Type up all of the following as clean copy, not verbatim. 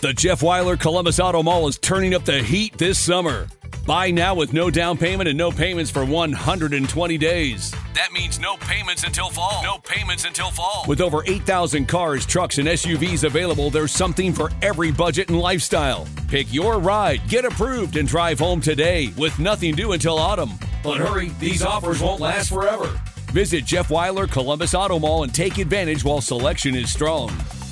The Jeff Weiler Columbus Auto Mall is turning up the heat this summer. Buy now with no down payment and no payments for 120 days. That means no payments until fall. No payments until fall. With over 8,000 cars, trucks, and SUVs available, there's something for every budget and lifestyle. Pick your ride, get approved, and drive home today with nothing due until autumn. But hurry, these offers won't last forever. Visit Jeff Weiler Columbus Auto Mall and take advantage while selection is strong.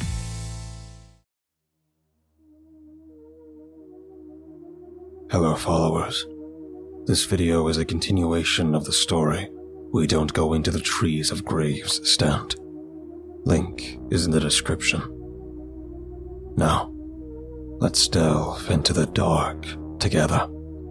Hello, followers. This video is a continuation of the story We Don't Go Into the Trees of Graves Stand. Link is in the description. Now, let's delve into the dark together.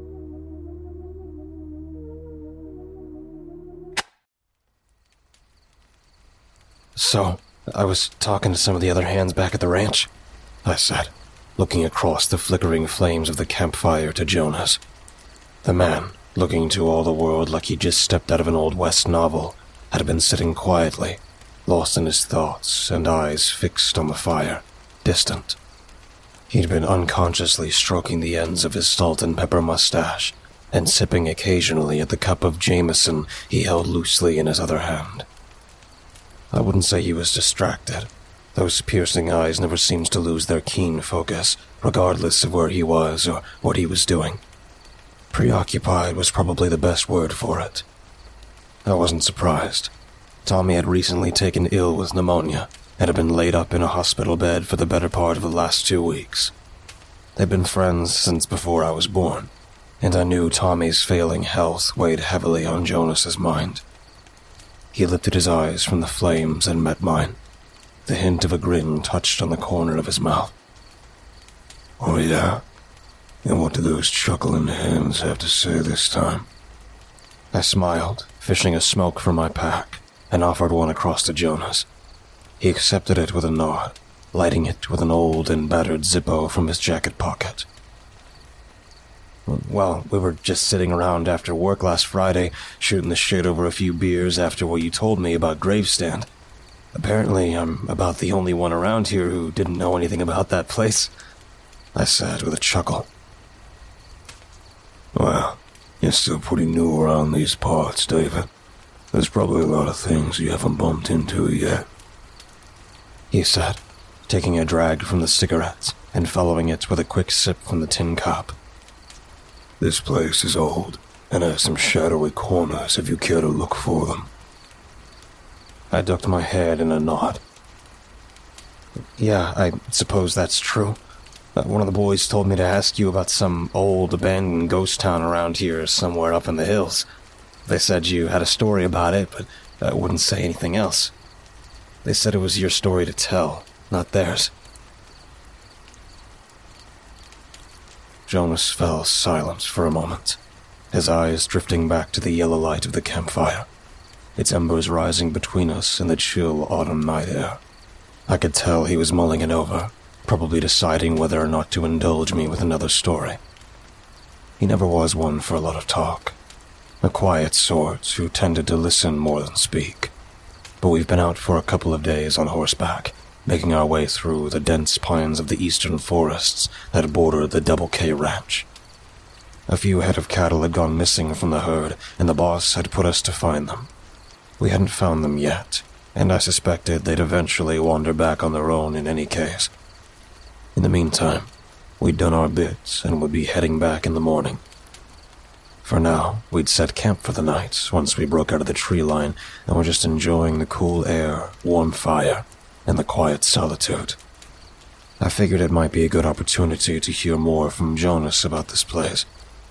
So, I was talking to some of the other hands back at the ranch, I said, looking across the flickering flames of the campfire to Jonas. The man, looking to all the world like he'd just stepped out of an Old West novel, had been sitting quietly, lost in his thoughts and eyes fixed on the fire, distant. He'd been unconsciously stroking the ends of his salt and pepper mustache and sipping occasionally at the cup of Jameson he held loosely in his other hand. I wouldn't say he was distracted. Those piercing eyes never seemed to lose their keen focus, regardless of where he was or what he was doing. Preoccupied was probably the best word for it. I wasn't surprised. Tommy had recently taken ill with pneumonia and had been laid up in a hospital bed for the better part of the last 2 weeks. They'd been friends since before I was born, and I knew Tommy's failing health weighed heavily on Jonas's mind. He lifted his eyes from the flames and met mine. The hint of a grin touched on the corner of his mouth. "Oh yeah? And what do those chuckling hands have to say this time?" I smiled, fishing a smoke from my pack, and offered one across to Jonas. He accepted it with a nod, lighting it with an old and battered Zippo from his jacket pocket. "Well, we were just sitting around after work last Friday, shooting the shit over a few beers after what you told me about Gravestand. Apparently, I'm about the only one around here who didn't know anything about that place," I said with a chuckle. "Well, you're still pretty new around these parts, David. There's probably a lot of things you haven't bumped into yet," he said, taking a drag from the cigarettes and following it with a quick sip from the tin cup. "This place is old and has some shadowy corners if you care to look for them." I ducked my head in a nod. "Yeah, I suppose that's true. One of the boys told me to ask you about some old abandoned ghost town around here somewhere up in the hills. They said you had a story about it, but I wouldn't say anything else. They said it was your story to tell, not theirs." Jonas fell silent for a moment, his eyes drifting back to the yellow light of the campfire, its embers rising between us in the chill autumn night air. I could tell he was mulling it over, probably deciding whether or not to indulge me with another story. He never was one for a lot of talk, a quiet sort who tended to listen more than speak. But we've been out for a couple of days on horseback, making our way through the dense pines of the eastern forests that border the Double K Ranch. A few head of cattle had gone missing from the herd, and the boss had put us to find them. We hadn't found them yet, and I suspected they'd eventually wander back on their own in any case. In the meantime, we'd done our bits and would be heading back in the morning. For now, we'd set camp for the night once we broke out of the tree line and were just enjoying the cool air, warm fire, and the quiet solitude. I figured it might be a good opportunity to hear more from Jonas about this place.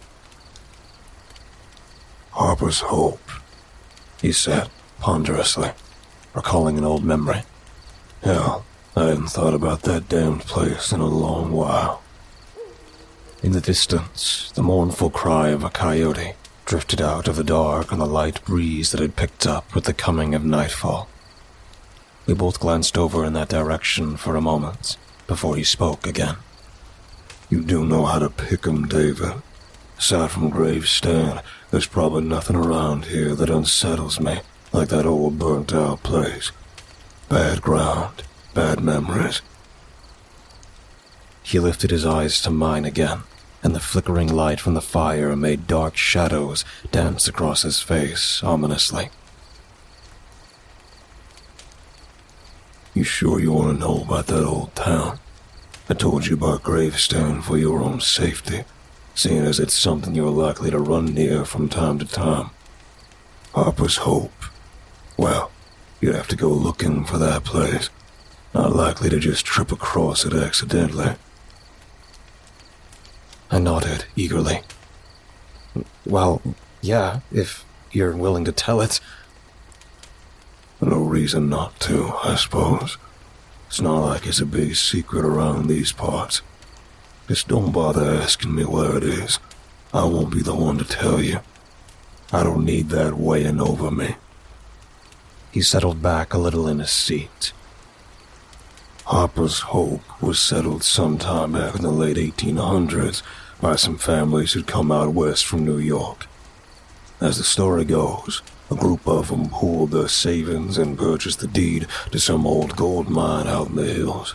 "Harper's Hope," he said ponderously, recalling an old memory. "Hell, I hadn't thought about that damned place in a long while." In the distance, the mournful cry of a coyote drifted out of the dark on the light breeze that had picked up with the coming of nightfall. We both glanced over in that direction for a moment before he spoke again. "You do know how to pick 'em, David. Aside from Gravestand, there's probably nothing around here that unsettles me like that old burnt-out place. Bad ground, bad memories." He lifted his eyes to mine again, and the flickering light from the fire made dark shadows dance across his face ominously. "You sure you want to know about that old town? I told you about Gravestone for your own safety, seeing as it's something you're likely to run near from time to time. Harper's Hope. Well, you'd have to go looking for that place. Not likely to just trip across it accidentally." I nodded eagerly. "Well, yeah, if you're willing to tell it." "No reason not to, I suppose. It's not like it's a big secret around these parts. Just don't bother asking me where it is. I won't be the one to tell you. I don't need that weighing over me." He settled back a little in his seat. "Harper's Hope was settled sometime back in the late 1800s by some families who'd come out west from New York. As the story goes, a group of them pooled their savings and purchased the deed to some old gold mine out in the hills.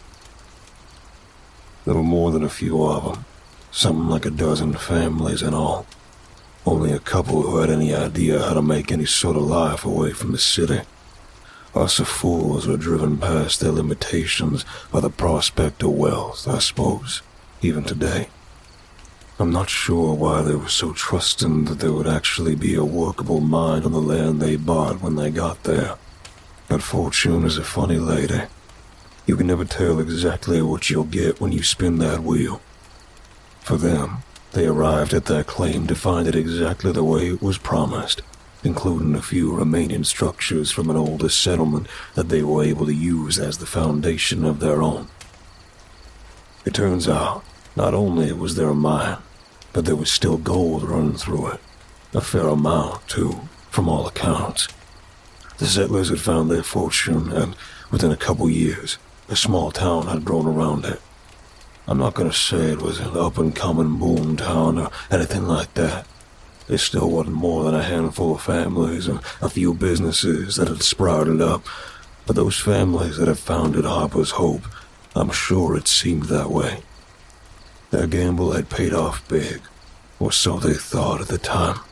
There were more than a few of them, something like a dozen families in all. Only a couple who had any idea how to make any sort of life away from the city. Us fools were driven past their limitations by the prospect of wealth, I suppose, even today. I'm not sure why they were so trusting that there would actually be a workable mine on the land they bought when they got there. But fortune is a funny lady. You can never tell exactly what you'll get when you spin that wheel. For them, they arrived at their claim to find it exactly the way it was promised, including a few remaining structures from an older settlement that they were able to use as the foundation of their own. It turns out, not only was there a mine, but there was still gold running through it. A fair amount, too, from all accounts. The settlers had found their fortune, and within a couple years, a small town had grown around it. I'm not going to say it was an up-and-coming boom town or anything like that. There still wasn't more than a handful of families and a few businesses that had sprouted up, but those families that had founded Harper's Hope, I'm sure it seemed that way. Their gamble had paid off big, or so they thought at the time.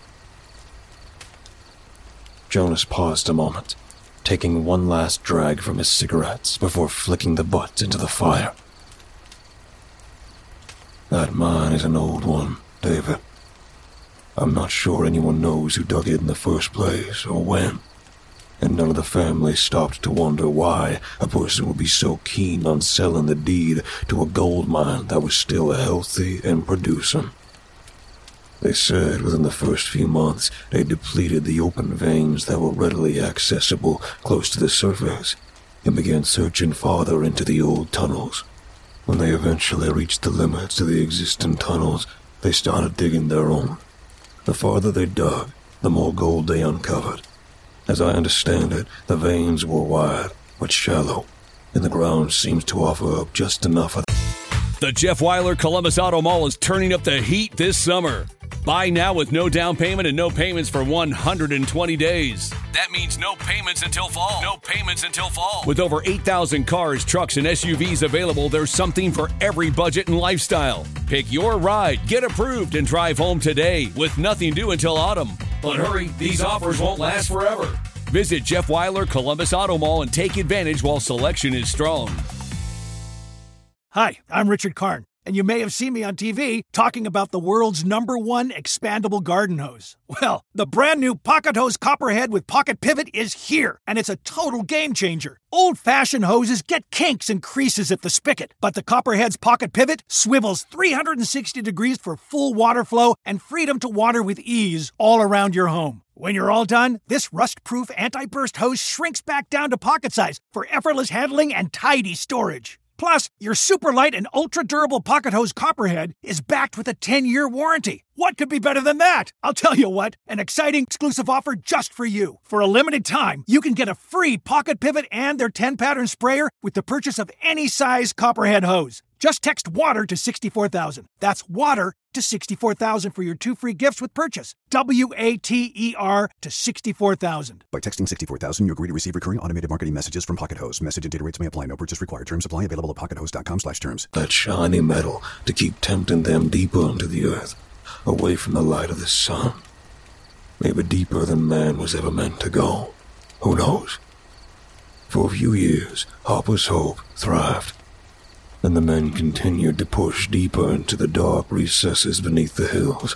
Jonas paused a moment, taking one last drag from his cigarettes before flicking the butt into the fire. That mine is an old one, David. I'm not sure anyone knows who dug it in the first place or when, and none of the family stopped to wonder why a person would be so keen on selling the deed to a gold mine that was still healthy and producing. They said within the first few months they depleted the open veins that were readily accessible close to the surface and began searching farther into the old tunnels. When they eventually reached the limits of the existing tunnels, they started digging their own. The farther they dug, the more gold they uncovered. As I understand it, the veins were wide, but shallow, and the ground seems to offer up just enough of. The Jeff Weiler Columbus Auto Mall is turning up the heat this summer. Buy now with no down payment and no payments for 120 days. That means no payments until fall. No payments until fall. With over 8,000 cars, trucks, and SUVs available, there's something for every budget and lifestyle. Pick your ride, get approved, and drive home today with nothing due until autumn. But hurry, these offers won't last forever. Visit Jeff Weiler Columbus Auto Mall and take advantage while selection is strong. Hi, I'm Richard Karn, and you may have seen me on TV talking about the world's #1 expandable garden hose. Well, the brand new Pocket Hose Copperhead with Pocket Pivot is here, and it's a total game changer. Old-fashioned hoses get kinks and creases at the spigot, but the Copperhead's Pocket Pivot swivels 360 degrees for full water flow and freedom to water with ease all around your home. When you're all done, this rust-proof anti-burst hose shrinks back down to pocket size for effortless handling and tidy storage. Plus, your super light and ultra-durable Pocket Hose Copperhead is backed with a 10-year warranty. What could be better than that? I'll tell you what, an exciting exclusive offer just for you. For a limited time, you can get a free Pocket Pivot and their 10-pattern sprayer with the purchase of any size Copperhead hose. Just text WATER to 64,000. That's WATER to 64,000 for your 2 free gifts with purchase. WATER to 64,000. By texting 64,000, you agree to receive recurring automated marketing messages from Pocket Host. Message and data rates may apply. No purchase required. Terms apply. Available at pockethost.com/terms. That shiny metal to keep tempting them deeper into the earth, away from the light of the sun. Maybe deeper than man was ever meant to go. Who knows? For a few years, Harper's Hope thrived, and the men continued to push deeper into the dark recesses beneath the hills.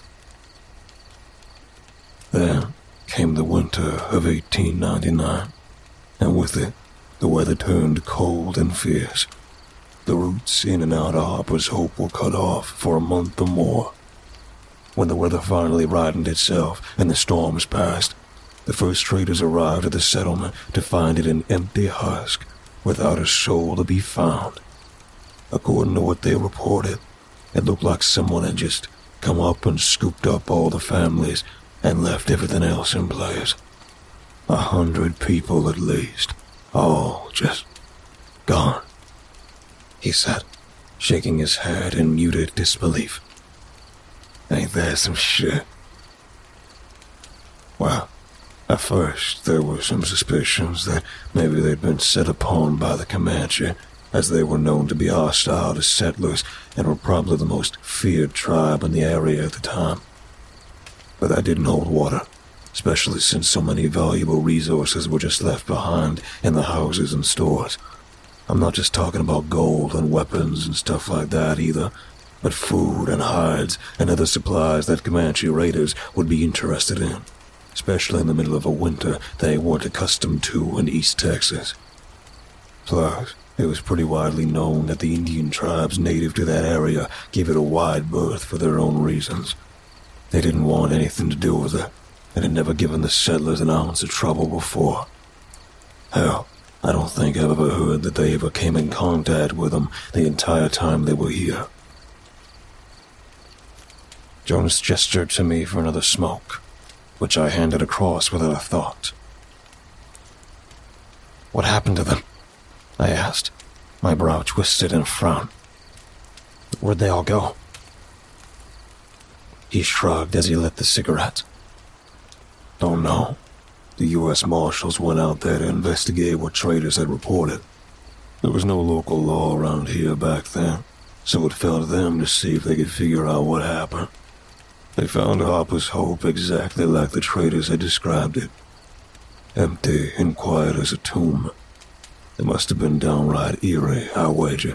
Then came the winter of 1899, and with it, the weather turned cold and fierce. The routes in and out of Harper's Hope were cut off for a month or more. When the weather finally rightened itself and the storms passed, the first traders arrived at the settlement to find it an empty husk, without a soul to be found. According to what they reported, it looked like someone had just come up and scooped up all the families and left everything else in place. 100 people at least, all just gone, he said, shaking his head in muted disbelief. Ain't that some shit? Well, at first there were some suspicions that maybe they'd been set upon by the Comanche, as they were known to be hostile to settlers and were probably the most feared tribe in the area at the time. But that didn't hold water, especially since so many valuable resources were just left behind in the houses and stores. I'm not just talking about gold and weapons and stuff like that either, but food and hides and other supplies that Comanche raiders would be interested in, especially in the middle of a winter they weren't accustomed to in East Texas. Plus, it was pretty widely known that the Indian tribes native to that area gave it a wide berth for their own reasons. They didn't want anything to do with it, and had never given the settlers an ounce of trouble before. Hell, I don't think I've ever heard that they ever came in contact with them the entire time they were here. Jonas gestured to me for another smoke, which I handed across without a thought. What happened to them? I asked, my brow twisted in a frown. Where'd they all go? He shrugged as he lit the cigarette. Don't know. The U.S. Marshals went out there to investigate what traders had reported. There was no local law around here back then, so it fell to them to see if they could figure out what happened. They found Harper's Hope exactly like the traders had described it. Empty and quiet as a tomb. It must have been downright eerie, I wager.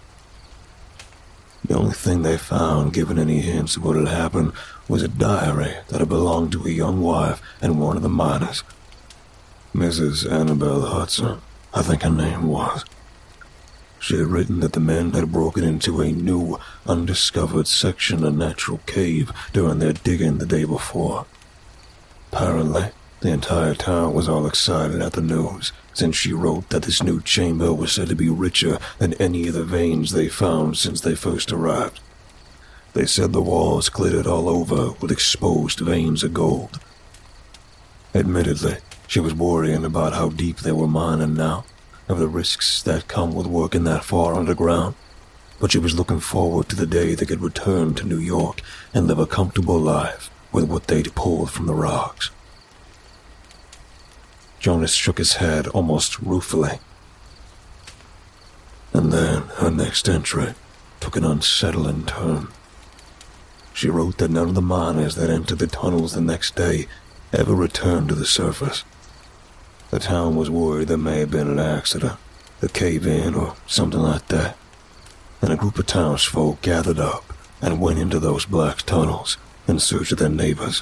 The only thing they found, given any hints of what had happened, was a diary that had belonged to a young wife and one of the miners. Mrs. Annabelle Hudson, I think her name was. She had written that the men had broken into a new, undiscovered section of natural cave during their digging the day before. Apparently, the entire town was all excited at the news, since she wrote that this new chamber was said to be richer than any of the veins they found since they first arrived. They said the walls glittered all over with exposed veins of gold. Admittedly, she was worrying about how deep they were mining now, of the risks that come with working that far underground, but she was looking forward to the day they could return to New York and live a comfortable life with what they'd pulled from the rocks. Jonas shook his head almost ruefully. And then her next entry took an unsettling turn. She wrote that none of the miners that entered the tunnels the next day ever returned to the surface. The town was worried there may have been an accident, a cave-in or something like that, and a group of townsfolk gathered up and went into those black tunnels in search of their neighbors.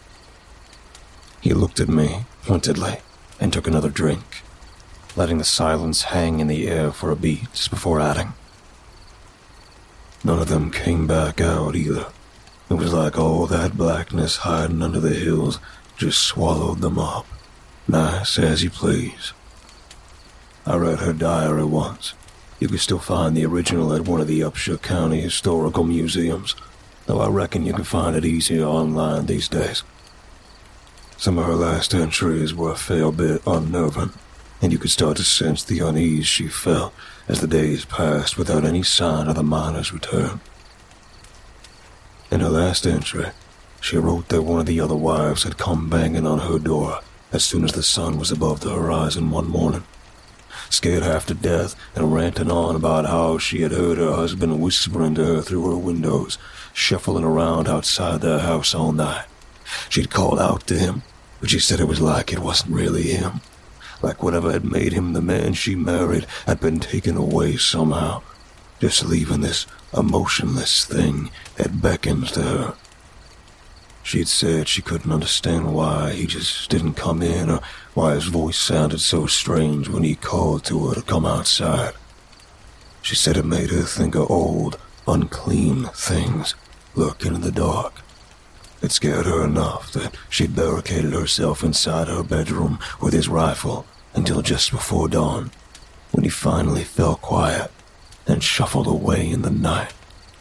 He looked at me pointedly and took another drink, letting the silence hang in the air for a beat before adding. None of them came back out either. It was like all that blackness hiding under the hills just swallowed them up, nice as you please. I read her diary once. You can still find the original at one of the Upshur County historical museums, though I reckon you can find it easier online these days. Some of her last entries were a fair bit unnerving, and you could start to sense the unease she felt as the days passed without any sign of the miner's return. In her last entry, she wrote that one of the other wives had come banging on her door as soon as the sun was above the horizon one morning, scared half to death and ranting on about how she had heard her husband whispering to her through her windows, shuffling around outside their house all night. She'd called out to him, but she said it was like it wasn't really him, like whatever had made him the man she married had been taken away somehow, just leaving this emotionless thing that beckons to her. She'd said she couldn't understand why he just didn't come in, or why his voice sounded so strange when he called to her to come outside. She said it made her think of old, unclean things lurking in the dark. It scared her enough that she'd barricaded herself inside her bedroom with his rifle until just before dawn, when he finally fell quiet and shuffled away in the night.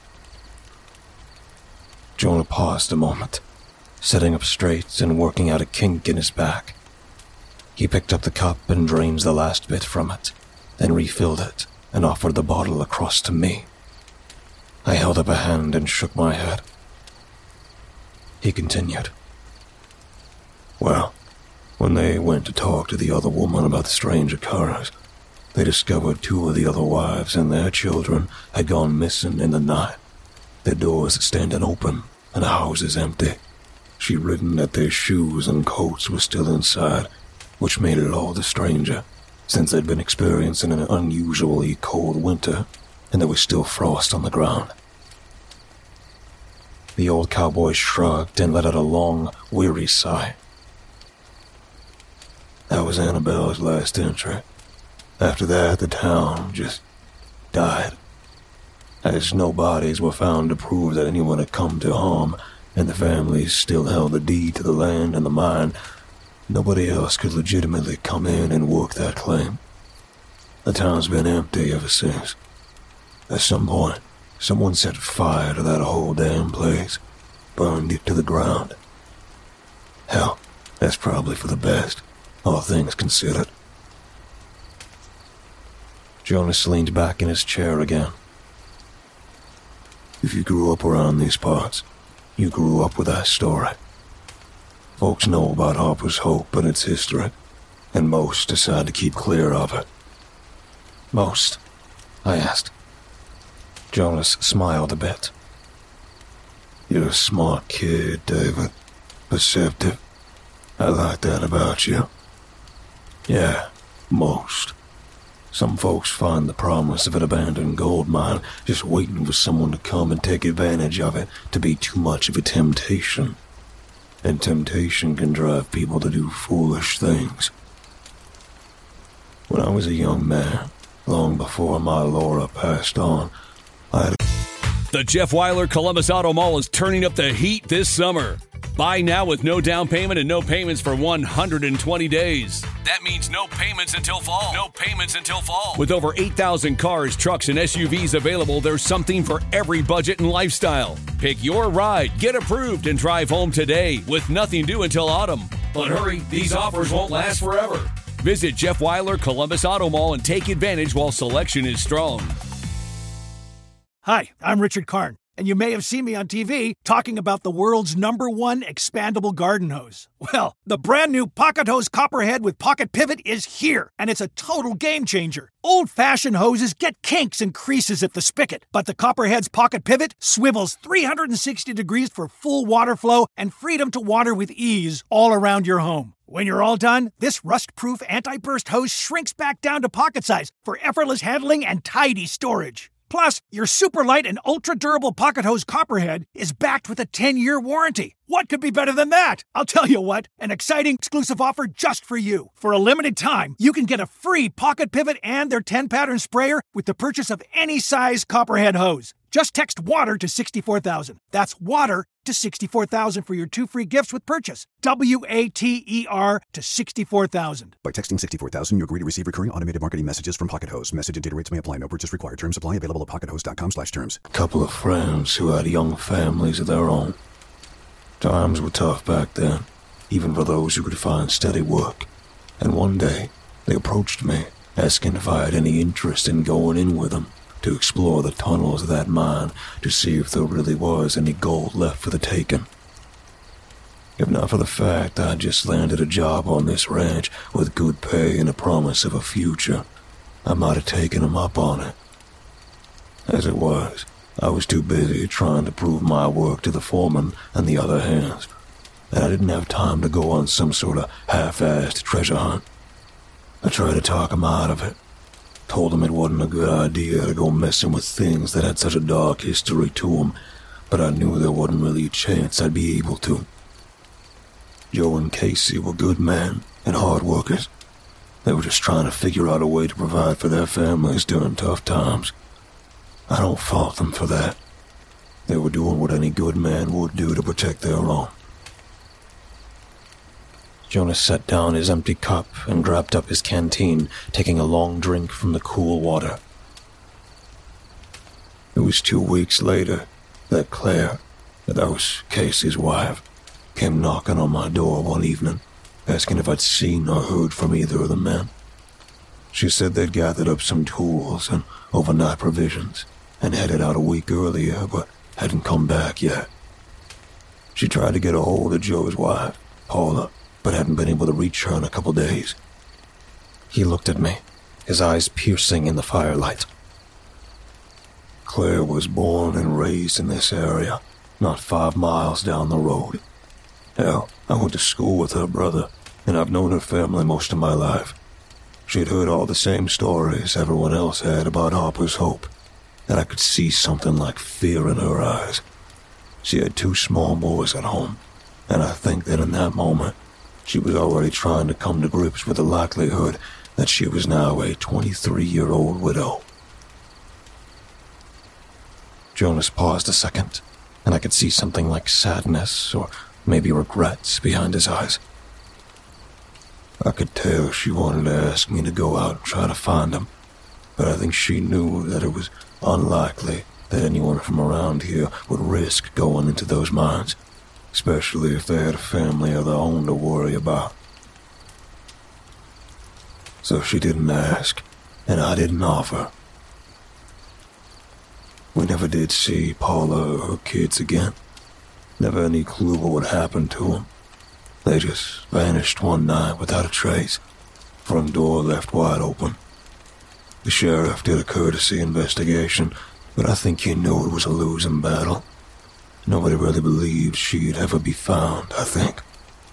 Jonah paused a moment, sitting up straight and working out a kink in his back. He picked up the cup and drained the last bit from it, then refilled it and offered the bottle across to me. I held up a hand and shook my head. He continued. Well, when they went to talk to the other woman about the strange occurrence, they discovered 2 of the other wives and their children had gone missing in the night, their doors standing open and the houses empty. She'd written that their shoes and coats were still inside, which made it all the stranger, since they'd been experiencing an unusually cold winter and there was still frost on the ground. The old cowboy shrugged and let out a long, weary sigh. That was Annabelle's last entry. After that, the town just died, as no bodies were found to prove that anyone had come to harm, and the families still held the deed to the land and the mine. Nobody else could legitimately come in and work that claim. The town's been empty ever since. At some point, someone set fire to that whole damn place, burned it to the ground. Hell, that's probably for the best, all things considered. Jonas leaned back in his chair again. If you grew up around these parts, you grew up with that story. Folks know about Harper's Hope and its history, and most decide to keep clear of it. Most? I asked. Jonas smiled a bit. You're a smart kid, David. Perceptive. I like that about you. Yeah, most. Some folks find the promise of an abandoned gold mine just waiting for someone to come and take advantage of it to be too much of a temptation. And temptation can drive people to do foolish things. When I was a young man, long before my Laura passed on, I had The Jeff Weiler Columbus Auto Mall is turning up the heat this summer. Buy now with no down payment and no payments for 120 days. That means no payments until fall. No payments until fall. With over 8,000 cars, trucks, and SUVs available, there's something for every budget and lifestyle. Pick your ride, get approved, and drive home today with nothing due until autumn. But hurry, these offers won't last forever. Visit Jeff Weiler Columbus Auto Mall and take advantage while selection is strong. Hi, I'm Richard Karn, and you may have seen me on TV talking about the world's #1 expandable garden hose. Well, the brand new Pocket Hose Copperhead with Pocket Pivot is here, and it's a total game changer. Old-fashioned hoses get kinks and creases at the spigot, but the Copperhead's Pocket Pivot swivels 360 degrees for full water flow and freedom to water with ease all around your home. When you're all done, this rust-proof anti-burst hose shrinks back down to pocket size for effortless handling and tidy storage. Plus, your super light and ultra-durable Pocket Hose Copperhead is backed with a 10-year warranty. What could be better than that? I'll tell you what, an exciting exclusive offer just for you. For a limited time, you can get a free Pocket Pivot and their 10-pattern sprayer with the purchase of any size Copperhead hose. Just text WATER to 64,000. That's WATER to 64,000 for your 2 free gifts with purchase. WATER to 64,000. By texting 64,000, you agree to receive recurring automated marketing messages from Pocket Hose. Message and data rates may apply. No purchase required. Terms apply. Available at pockethose.com/terms. a couple of friends who had young families of their own. Times were tough back then, even for those who could find steady work. And one day, they approached me asking if I had any interest in going in with him to explore the tunnels of that mine to see if there really was any gold left for the taking. If not for the fact I just landed a job on this ranch with good pay and a promise of a future, I might have taken him up on it. As it was, I was too busy trying to prove my work to the foreman and the other hands, and I didn't have time to go on some sort of half-assed treasure hunt. I tried to talk him out of it, told him it wasn't a good idea to go messing with things that had such a dark history to them, but I knew there wasn't really a chance I'd be able to. Joe and Casey were good men and hard workers. They were just trying to figure out a way to provide for their families during tough times. I don't fault them for that. They were doing what any good man would do to protect their own. Jonas set down his empty cup and grabbed up his canteen, taking a long drink from the cool water. It was 2 weeks later that Claire, that was Casey's wife, came knocking on my door one evening, asking if I'd seen or heard from either of the men. She said they'd gathered up some tools and overnight provisions and headed out a week earlier, but hadn't come back yet. She tried to get a hold of Joe's wife, Paula, but hadn't been able to reach her in a couple days. He looked at me, his eyes piercing in the firelight. Claire was born and raised in this area, not 5 miles down the road. Hell, I went to school with her brother, and I've known her family most of my life. She'd heard all the same stories everyone else had about Harper's Hope, and I could see something like fear in her eyes. She had 2 small boys at home, and I think that in that moment, she was already trying to come to grips with the likelihood that she was now a 23-year-old widow. Jonas paused a second, and I could see something like sadness or maybe regrets behind his eyes. I could tell she wanted to ask me to go out and try to find him, but I think she knew that it was unlikely that anyone from around here would risk going into those mines, especially if they had a family of their own to worry about. So she didn't ask, and I didn't offer. We never did see Paula or her kids again. Never any clue what happened to them. They just vanished one night without a trace. Front door left wide open. The sheriff did a courtesy investigation, but I think he knew it was a losing battle. Nobody really believed she'd ever be found, I think.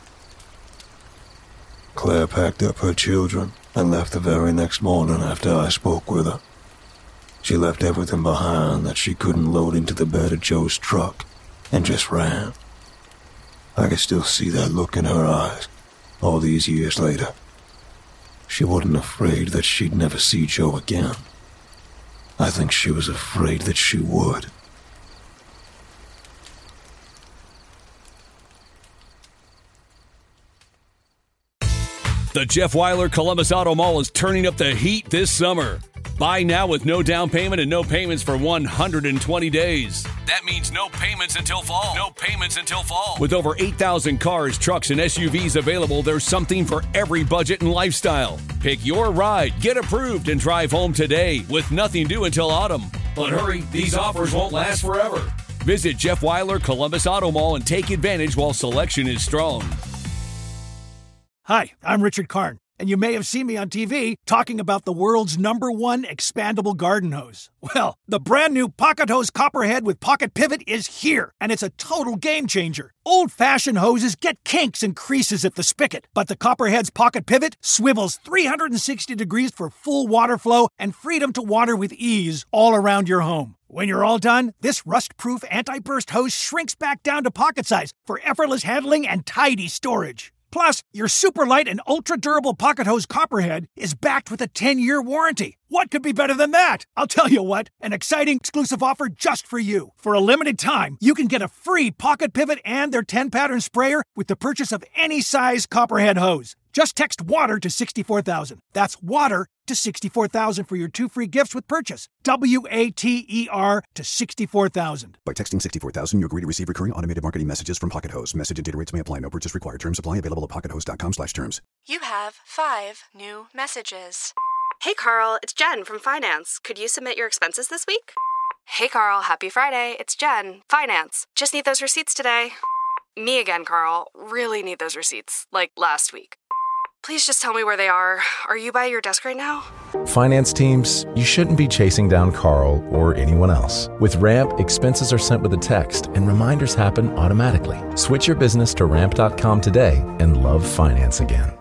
Claire packed up her children and left the very next morning after I spoke with her. She left everything behind that she couldn't load into the bed of Joe's truck and just ran. I could still see that look in her eyes all these years later. She wasn't afraid that she'd never see Joe again. I think she was afraid that she would. The Jeff Weiler Columbus Auto Mall is turning up the heat this summer. Buy now with no down payment and no payments for 120 days. That means no payments until fall. No payments until fall. With over 8,000 cars, trucks, and SUVs available, there's something for every budget and lifestyle. Pick your ride, get approved, and drive home today with nothing due until autumn. But hurry, these offers won't last forever. Visit Jeff Weiler Columbus Auto Mall and take advantage while selection is strong. Hi, I'm Richard Karn, and you may have seen me on TV talking about the world's #1 expandable garden hose. Well, the brand new Pocket Hose Copperhead with Pocket Pivot is here, and it's a total game changer. Old-fashioned hoses get kinks and creases at the spigot, but the Copperhead's Pocket Pivot swivels 360 degrees for full water flow and freedom to water with ease all around your home. When you're all done, this rust-proof anti-burst hose shrinks back down to pocket size for effortless handling and tidy storage. Plus, your super light and ultra-durable Pocket Hose Copperhead is backed with a 10-year warranty. What could be better than that? I'll tell you what, an exciting exclusive offer just for you. For a limited time, you can get a free Pocket Pivot and their 10-pattern sprayer with the purchase of any size Copperhead hose. Just text WATER to 64,000. That's WATER to 64,000 for your 2 free gifts with purchase. WATER to 64,000. By texting 64,000, you agree to receive recurring automated marketing messages from Pocket Hose. Message and data rates may apply. No purchase required. Terms apply. Available at pockethose.com/terms. You have 5 new messages. Hey, Carl, it's Jen from Finance. Could you submit your expenses this week? Hey, Carl, happy Friday. It's Jen, Finance. Just need those receipts today. Me again, Carl. Really need those receipts, like last week. Please just tell me where they are. Are you by your desk right now? Finance teams, you shouldn't be chasing down Carl or anyone else. With Ramp, expenses are sent with a text and reminders happen automatically. Switch your business to ramp.com today and love finance again.